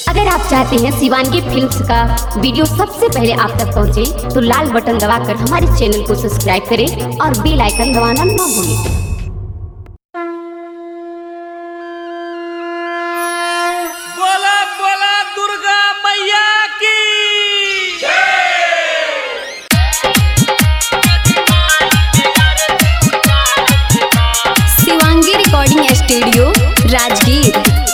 अगर आप चाहते हैं शिवांगी फिल्म्स का वीडियो सबसे पहले आप तक पहुंचे, तो लाल बटन दबाकर हमारे चैनल को सब्सक्राइब करें और बेल आइकन दबाना ना भूलें। Shivangi recording studio Rajgir.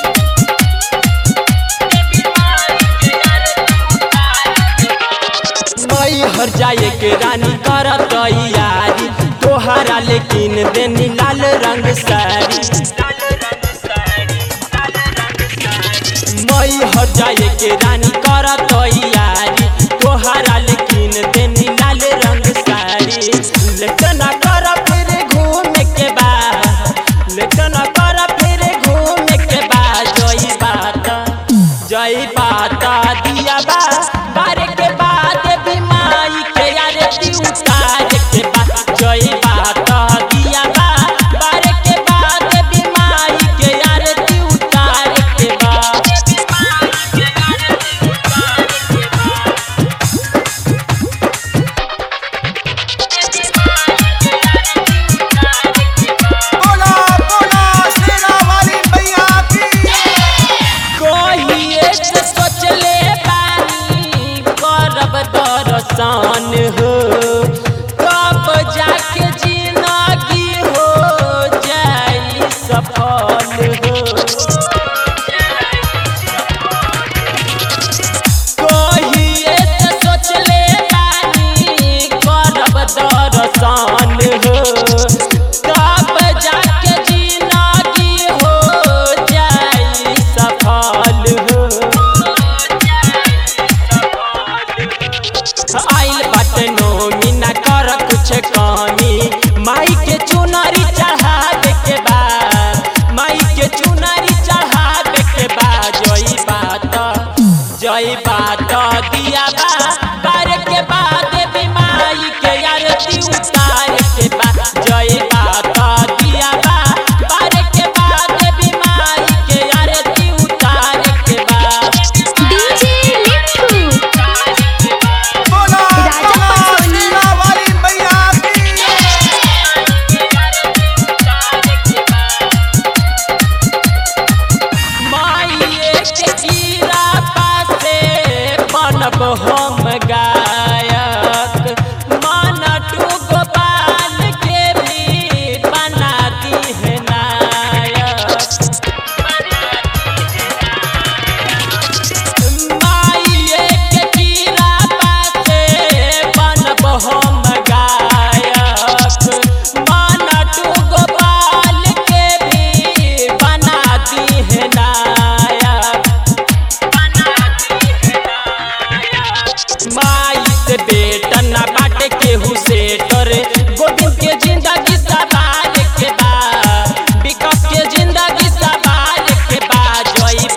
हर जाए के रानी कर तैयारी तोहरा लेकिन देनी लाल रंग साड़ी। मई हर जाए के रानी कर तैयारी तोहरा लेकिन देनी लाल रंग साड़ी। लेकिन कर फिर घूमे के बाद, लेकिन कर फिर घूमे के बाद जई बात दिया बा बारे के बाद बीमारी के आरती उतार के बाद जई बात दिया बा बारे के बाद बीमारी के आरती उतार के बाद। दर्शन हो तब जाके जिंदगी हो जाई सफल हो। कहिए तो सोच ले बानी करब दर्शन हो तब जाके जिंदगी हो जाई सफल हो। आइल बाटे नोमी ना कर कुछ कमी माई के चुनरी चढ़ावे के बाद, माई के चुनरी चढ़ावे के बाद जई बात दिया बा बारे के बाद बीमारी के आरती उतार के बाद जई बात दिया बा बारे के बाद बीमारी के आरती उतार के बाद। हम गायक मानटू गोपाल के भी बना दी है नायक। माइए के कीड़ा पासे बनब हम गायक मानटू गोपाल के भी बना दी है नायक। माई से बेटा ना बाटे केहू से डरे गोविंद के जिंदगी सवार के बाद, विकास के जिंदगी सवार के बाद जई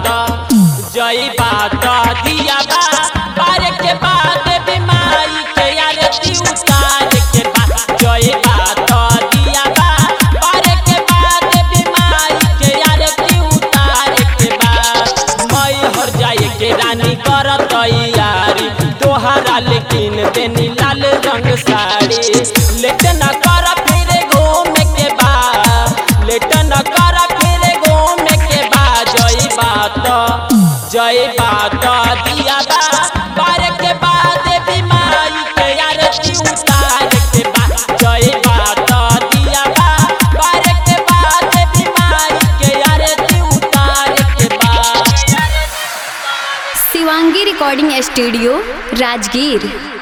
बात दिया बा बारे के बाद बीमारी के आरती उतार के बाद जई बात दिया बा बारे के बाद बीमारी के आरती उतार के बाद। मई हर जाए के रानी कर तैयारी तोहरा लेकिन देनी लाल रंग साड़ी। लेकिन कर फिर घूमे के बाद, लेकिन कर फिर घूमे के बाद जई बात दिया बा बारे के बाद बीमारी के आरती उतार के बाद जई बात दिया बा बारे के बाद बीमारी के आरती उतार के बाद। Shivangi recording studio Rajgir.